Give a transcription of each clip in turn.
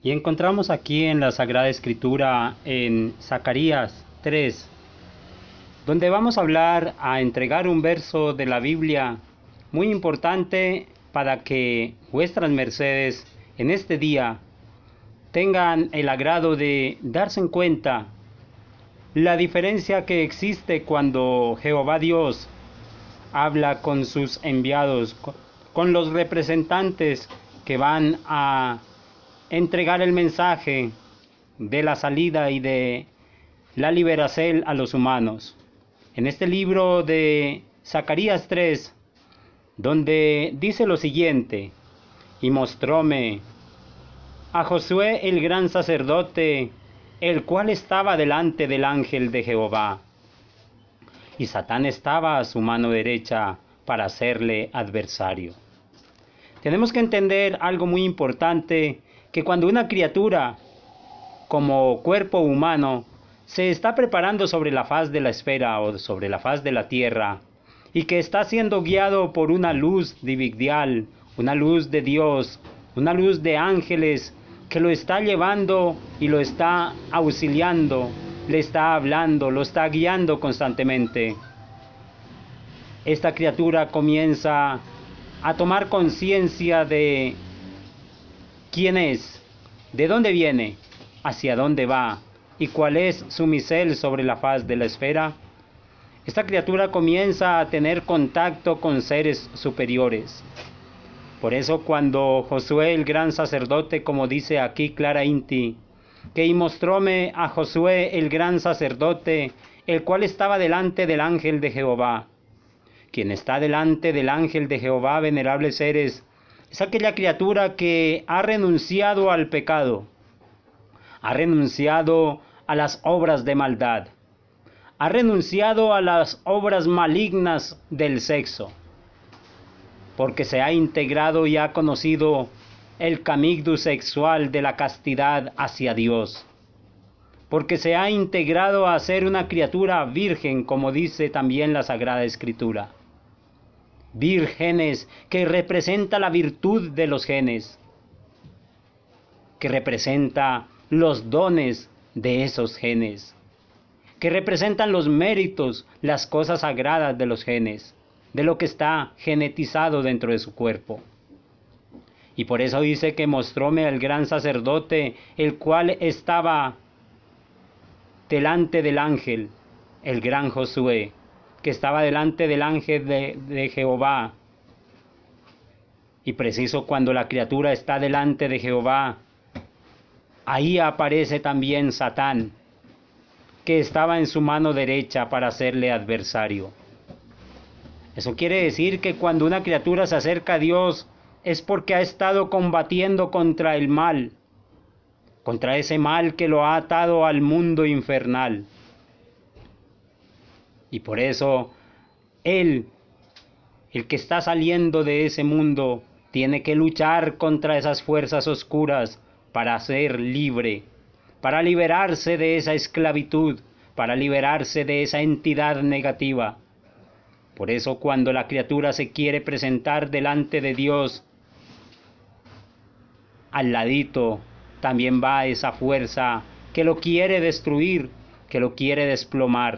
Y encontramos aquí en la Sagrada Escritura, en Zacarías 3, donde vamos a entregar un verso de la Biblia muy importante para que vuestras mercedes en este día tengan el agrado de darse en cuenta la diferencia que existe cuando Jehová Dios habla con sus enviados, con los representantes que van a entregar el mensaje de la salida y de la liberación a los humanos. En este libro de Zacarías 3, donde dice lo siguiente: y mostróme a Josué el gran sacerdote, el cual estaba delante del ángel de Jehová, y Satán estaba a su mano derecha para hacerle adversario. Tenemos que entender algo muy importante, que cuando una criatura como cuerpo humano se está preparando sobre la faz de la esfera o sobre la faz de la tierra, y que está siendo guiado por una luz divinal, una luz de Dios, una luz de ángeles que lo está llevando y lo está auxiliando, le está hablando, lo está guiando constantemente. Esta criatura comienza a tomar conciencia de quién es, de dónde viene, hacia dónde va y cuál es su misel sobre la faz de la esfera. Esta criatura comienza a tener contacto con seres superiores. Por eso cuando Josué el gran sacerdote, como dice aquí Clara Inti, que y mostróme a Josué el gran sacerdote, el cual estaba delante del ángel de Jehová. Quien está delante del ángel de Jehová, venerables seres, es aquella criatura que ha renunciado al pecado, ha renunciado a las obras de maldad, ha renunciado a las obras malignas del sexo, porque se ha integrado y ha conocido el camino sexual de la castidad hacia Dios, porque se ha integrado a ser una criatura virgen, como dice también la Sagrada Escritura. Vírgenes, que representa la virtud de los genes, que representa los dones de esos genes, que representan los méritos, las cosas sagradas de los genes, de lo que está genetizado dentro de su cuerpo. Y por eso dice que mostróme al gran sacerdote, el cual estaba delante del ángel, el gran Josué, que estaba delante del ángel de Jehová. Y preciso cuando la criatura está delante de Jehová, ahí aparece también Satán, que estaba en su mano derecha para hacerle adversario. Eso quiere decir que cuando una criatura se acerca a Dios es porque ha estado combatiendo contra el mal, contra ese mal que lo ha atado al mundo infernal. Y por eso él, el que está saliendo de ese mundo, tiene que luchar contra esas fuerzas oscuras para ser libre, para liberarse de esa esclavitud, para liberarse de esa entidad negativa. Por eso cuando la criatura se quiere presentar delante de Dios, al ladito también va esa fuerza que lo quiere destruir, que lo quiere desplomar.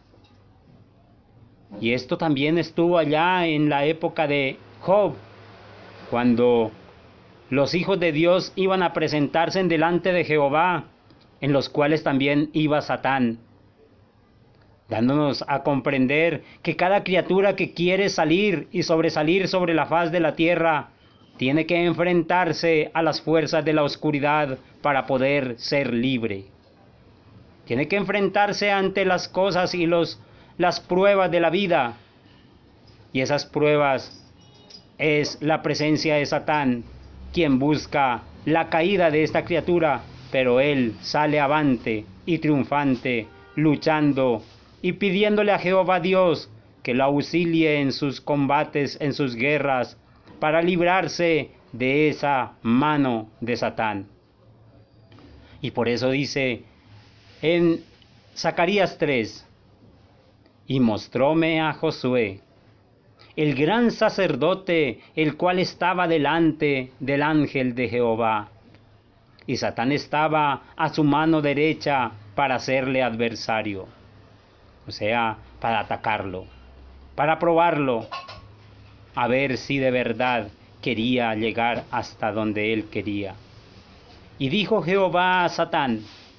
Y esto también estuvo allá en la época de Job, cuando los hijos de Dios iban a presentarse en delante de Jehová, en los cuales también iba Satán, dándonos a comprender que cada criatura que quiere salir y sobresalir sobre la faz de la tierra tiene que enfrentarse a las fuerzas de la oscuridad para poder ser libre. Tiene que enfrentarse ante las cosas y las pruebas de la vida. Y esas pruebas es la presencia de Satán, quien busca la caída de esta criatura, pero él sale avante y triunfante, luchando y pidiéndole a Jehová Dios que lo auxilie en sus combates, en sus guerras, para librarse de esa mano de Satán. Y por eso dice en Zacarías 3, y mostróme a Josué, el gran sacerdote, el cual estaba delante del ángel de Jehová. y Satán estaba a su mano derecha para hacerle adversario, o sea, para atacarlo, para probarlo, a ver si de verdad quería llegar hasta donde él quería. Y dijo Jehová a Satán,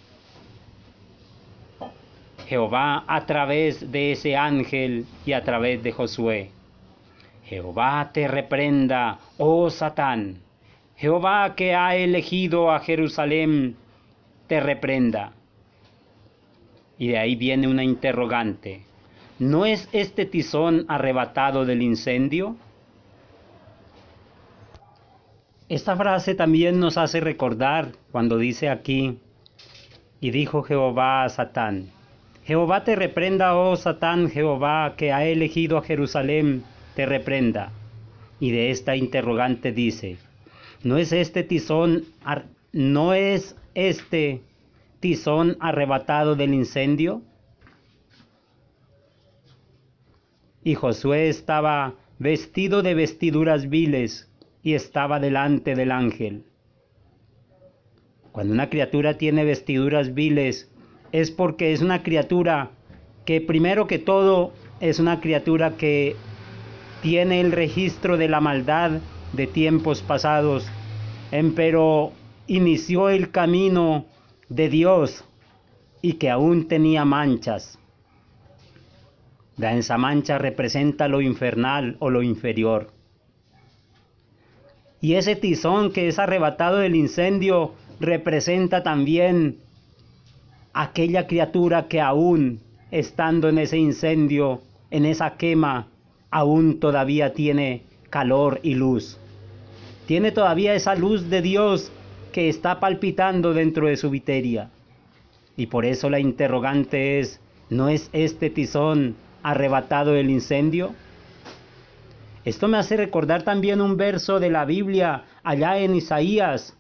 Jehová a través de ese ángel y a través de Josué: Jehová te reprenda, oh Satán. Jehová, que ha elegido a Jerusalén, te reprenda. Y de ahí viene una interrogante. ¿No es este tizón arrebatado del incendio? Esta frase también nos hace recordar cuando dice aquí: y dijo Jehová a Satán: Jehová te reprenda, oh Satán. Jehová, que ha elegido a Jerusalén, te reprenda. Y de esta interrogante dice: ¿no es este tizón arrebatado del incendio? Y Josué estaba vestido de vestiduras viles y estaba delante del ángel. Cuando una criatura tiene vestiduras viles, es porque es una criatura que, primero que todo, es una criatura que tiene el registro de la maldad de tiempos pasados, pero inició el camino de Dios y que aún tenía manchas. Esa mancha representa lo infernal o lo inferior. Y ese tizón que es arrebatado del incendio representa también aquella criatura que aún estando en ese incendio, en esa quema, aún todavía tiene calor y luz. Tiene todavía esa luz de Dios que está palpitando dentro de su viteria. Y por eso la interrogante es: ¿no es este tizón arrebatado del incendio? Esto me hace recordar también un verso de la Biblia allá en Isaías,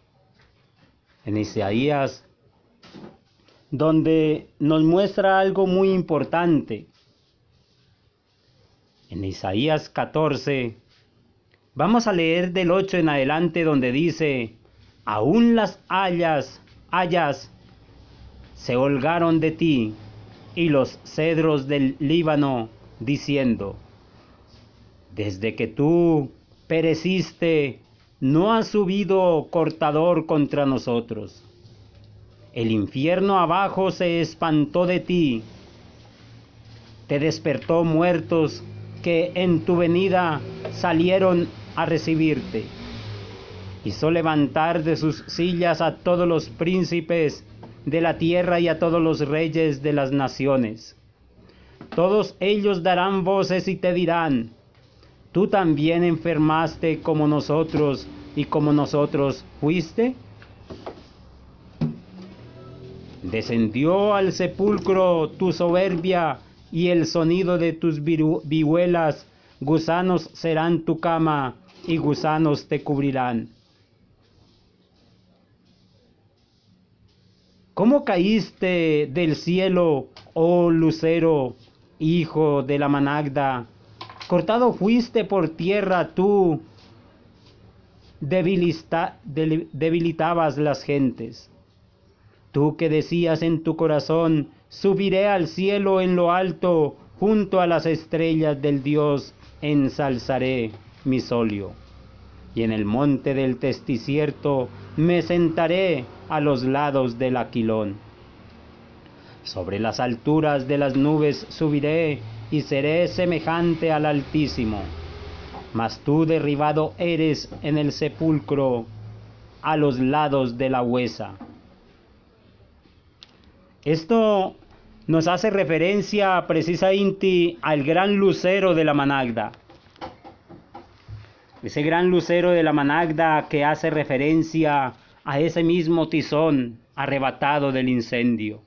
donde nos muestra algo muy importante. En Isaías 14, vamos a leer del 8 en adelante, donde dice: aún las hayas se holgaron de ti, y los cedros del Líbano, diciendo: desde que tú pereciste, no ha subido cortador contra nosotros. El infierno abajo se espantó de ti, te despertó muertos que en tu venida salieron a recibirte. Hizo levantar de sus sillas a todos los príncipes de la tierra y a todos los reyes de las naciones. Todos ellos darán voces y te dirán: ¿tú también enfermaste como nosotros y como nosotros fuiste? Descendió al sepulcro tu soberbia y el sonido de tus vihuelas. Gusanos serán tu cama y gusanos te cubrirán. ¿Cómo caíste del cielo, oh lucero, hijo de la Managda? Cortado fuiste por tierra tú, debilitabas las gentes. Tú que decías en tu corazón: subiré al cielo en lo alto, junto a las estrellas del Dios ensalzaré mi solio. Y en el monte del testicierto me sentaré a los lados del Aquilón. Sobre las alturas de las nubes subiré y seré semejante al Altísimo. Mas tú derribado eres en el sepulcro, a los lados de la huesa. Esto nos hace referencia precisamente al gran lucero de la Managda. Ese gran lucero de la Managda que hace referencia a ese mismo tizón arrebatado del incendio.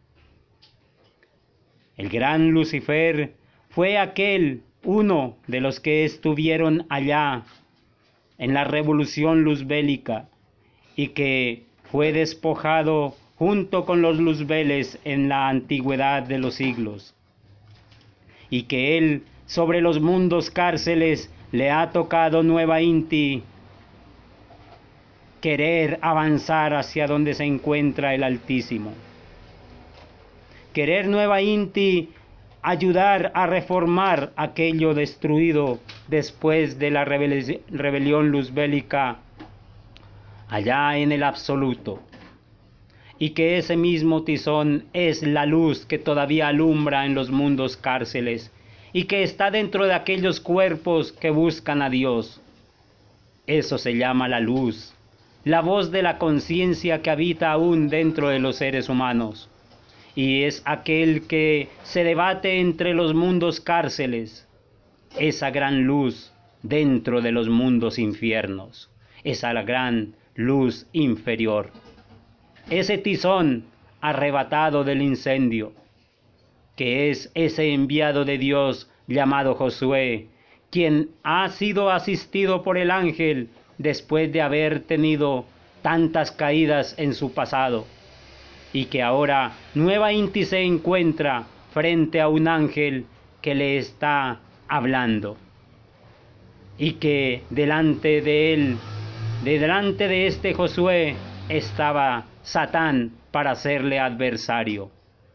El gran Lucifer fue uno de los que estuvieron allá en la revolución luzbélica y que fue despojado junto con los luzbeles en la antigüedad de los siglos, y que él sobre los mundos cárceles le ha tocado nueva inti, querer avanzar hacia donde se encuentra el Altísimo. Querer Nueva Inti ayudar a reformar aquello destruido después de la rebelión luzbélica allá en el absoluto. Y que ese mismo tizón es la luz que todavía alumbra en los mundos cárceles y que está dentro de aquellos cuerpos que buscan a Dios. Eso se llama la luz, la voz de la conciencia que habita aún dentro de los seres humanos. Y es aquel que se debate entre los mundos cárceles, esa gran luz dentro de los mundos infiernos, esa gran luz inferior. Ese tizón arrebatado del incendio, que es ese enviado de Dios llamado Josué, quien ha sido asistido por el ángel después de haber tenido tantas caídas en su pasado, y que ahora Nueva Inti se encuentra frente a un ángel que le está hablando, y que delante de él, delante de este Josué, estaba Satán para hacerle adversario.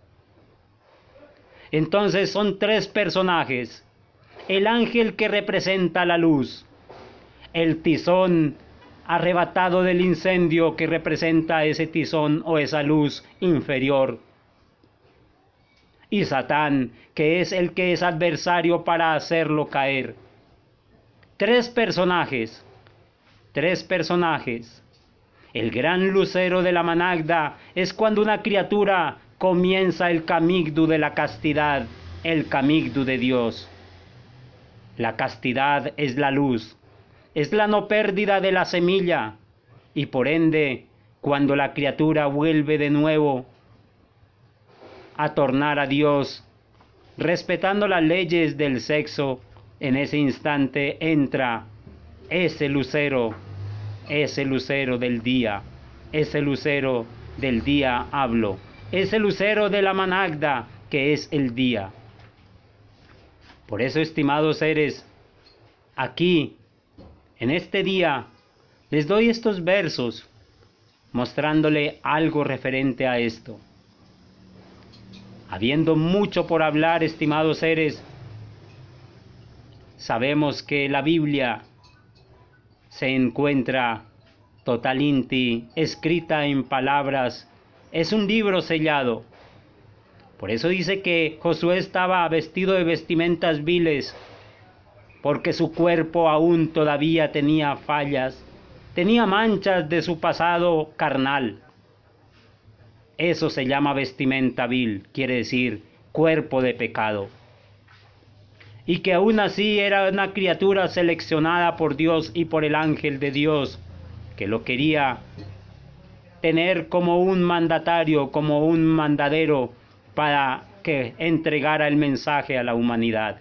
Entonces son tres personajes: el ángel que representa la luz, el tizón arrebatado del incendio que representa ese tizón o esa luz inferior, y Satán, que es el que es adversario para hacerlo caer. Tres personajes. El gran lucero de la Managda es cuando una criatura comienza el camigdu de la castidad, el camigdu de Dios. La castidad es la luz, es la no pérdida de la semilla, y por ende, cuando la criatura vuelve de nuevo a tornar a Dios, respetando las leyes del sexo, en ese instante entra ese lucero del día, ese lucero del día hablo, ese lucero de la Managda que es el día. Por eso, estimados seres, aquí, en este día, les doy estos versos mostrándole algo referente a esto. Habiendo mucho por hablar, estimados seres, sabemos que la Biblia se encuentra totalinti, escrita en palabras, es un libro sellado. Por eso dice que Josué estaba vestido de vestimentas viles, porque su cuerpo aún todavía tenía fallas, tenía manchas de su pasado carnal. Eso se llama vestimenta vil, quiere decir cuerpo de pecado. Y que aún así era una criatura seleccionada por Dios y por el ángel de Dios, que lo quería tener como un mandatario, como un mandadero, para que entregara el mensaje a la humanidad.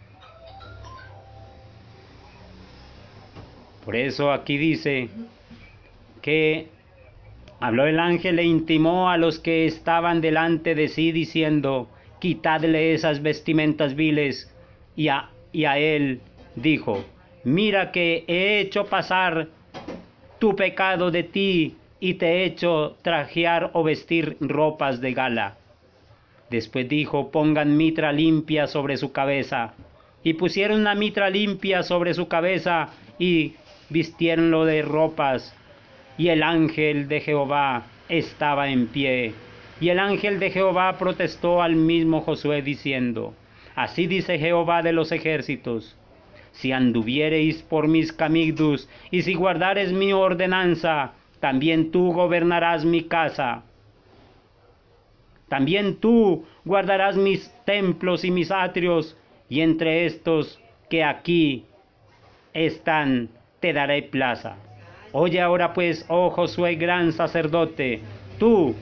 Por eso aquí dice que habló el ángel e intimó a los que estaban delante de sí, diciendo: quitadle esas vestimentas viles. Y a él dijo: mira que he hecho pasar tu pecado de ti y te he hecho trajear o vestir ropas de gala. Después dijo: pongan mitra limpia sobre su cabeza. Y pusieron una mitra limpia sobre su cabeza y vistiéronlo de ropas. Y el ángel de Jehová estaba en pie. Y el ángel de Jehová protestó al mismo Josué diciendo: así dice Jehová de los ejércitos: si anduviereis por mis camigdus y si guardares mi ordenanza, también tú gobernarás mi casa. También tú guardarás mis templos y mis atrios, y entre estos que aquí están te daré plaza. Oye ahora pues, oh Josué, gran sacerdote, tú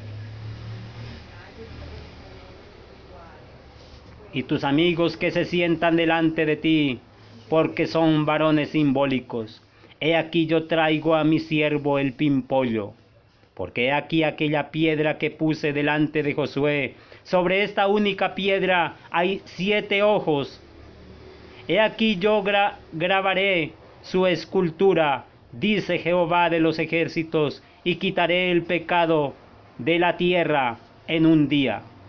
y tus amigos que se sientan delante de ti, porque son varones simbólicos. He aquí yo traigo a mi siervo el pimpollo, porque he aquí aquella piedra que puse delante de Josué. Sobre esta única piedra hay 7 ojos. He aquí yo grabaré su escultura dice Jehová de los ejércitos, y quitaré el pecado de la tierra en un día.